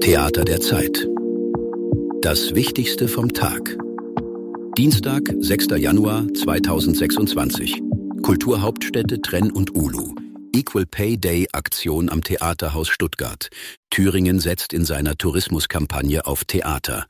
Theater der Zeit. Das Wichtigste vom Tag. Dienstag, 6. Januar 2026. Kulturhauptstädte Trenn und Ulu. Equal Pay Day Aktion am Theaterhaus Stuttgart. Thüringen setzt in seiner Tourismuskampagne auf Theater.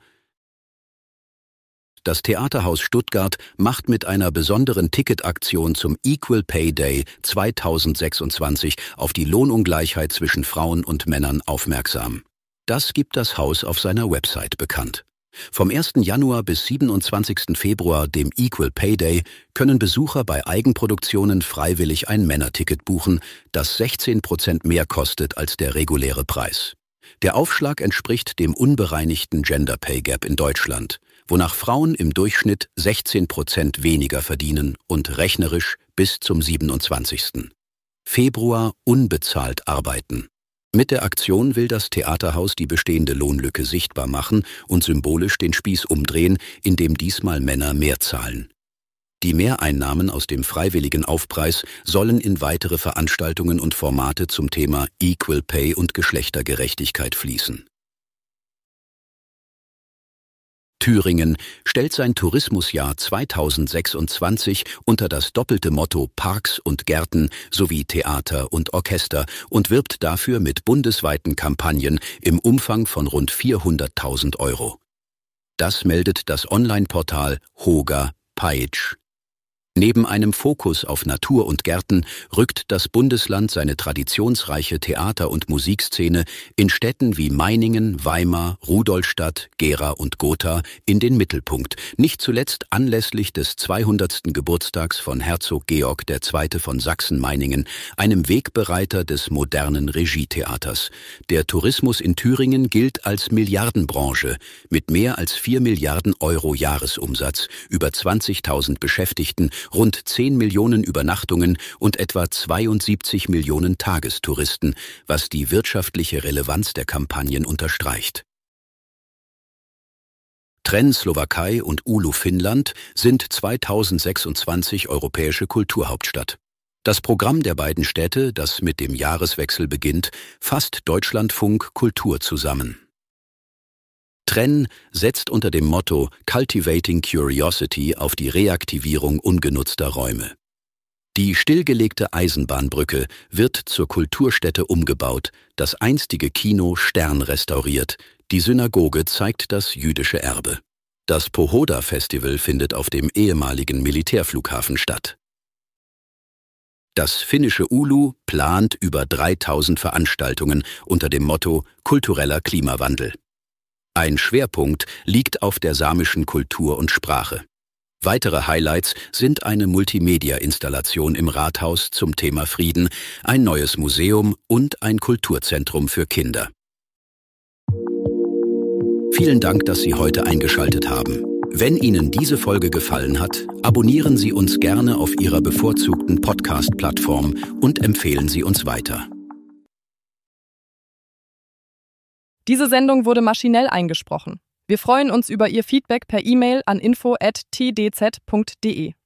Das Theaterhaus Stuttgart macht mit einer besonderen Ticketaktion zum Equal Pay Day 2026 auf die Lohnungleichheit zwischen Frauen und Männern aufmerksam. Das gibt das Haus auf seiner Website bekannt. Vom 1. Januar bis 27. Februar, dem Equal Pay Day, können Besucher bei Eigenproduktionen freiwillig ein Männerticket buchen, das 16% mehr kostet als der reguläre Preis. Der Aufschlag entspricht dem unbereinigten Gender Pay Gap in Deutschland, wonach Frauen im Durchschnitt 16% weniger verdienen und rechnerisch bis zum 27. Februar unbezahlt arbeiten. Mit der Aktion will das Theaterhaus die bestehende Lohnlücke sichtbar machen und symbolisch den Spieß umdrehen, indem diesmal Männer mehr zahlen. Die Mehreinnahmen aus dem freiwilligen Aufpreis sollen in weitere Veranstaltungen und Formate zum Thema Equal Pay und Geschlechtergerechtigkeit fließen. Thüringen stellt sein Tourismusjahr 2026 unter das doppelte Motto Parks und Gärten sowie Theater und Orchester und wirbt dafür mit bundesweiten Kampagnen im Umfang von rund 400.000 €. Das meldet das Online-Portal Hoga Peitsch. Neben einem Fokus auf Natur und Gärten rückt das Bundesland seine traditionsreiche Theater- und Musikszene in Städten wie Meiningen, Weimar, Rudolstadt, Gera und Gotha in den Mittelpunkt, nicht zuletzt anlässlich des 200. Geburtstags von Herzog Georg II. Von Sachsen-Meiningen, einem Wegbereiter des modernen Regietheaters. Der Tourismus in Thüringen gilt als Milliardenbranche mit mehr als 4 Milliarden € Jahresumsatz, über 20.000 Beschäftigten, rund 10 Millionen Übernachtungen und etwa 72 Millionen Tagestouristen, was die wirtschaftliche Relevanz der Kampagnen unterstreicht. Trenn Slowakei und Ulu Finnland sind 2026 europäische Kulturhauptstadt. Das Programm der beiden Städte, das mit dem Jahreswechsel beginnt, fasst Deutschlandfunk Kultur zusammen. Trenn setzt unter dem Motto Cultivating Curiosity auf die Reaktivierung ungenutzter Räume. Die stillgelegte Eisenbahnbrücke wird zur Kulturstätte umgebaut, das einstige Kino Stern restauriert, die Synagoge zeigt das jüdische Erbe. Das Pohoda-Festival findet auf dem ehemaligen Militärflughafen statt. Das finnische Ulu plant über 3000 Veranstaltungen unter dem Motto Kultureller Klimawandel. Ein Schwerpunkt liegt auf der samischen Kultur und Sprache. Weitere Highlights sind eine Multimedia-Installation im Rathaus zum Thema Frieden, ein neues Museum und ein Kulturzentrum für Kinder. Vielen Dank, dass Sie heute eingeschaltet haben. Wenn Ihnen diese Folge gefallen hat, abonnieren Sie uns gerne auf Ihrer bevorzugten Podcast-Plattform und empfehlen Sie uns weiter. Diese Sendung wurde maschinell eingesprochen. Wir freuen uns über Ihr Feedback per E-Mail an info@tdz.de.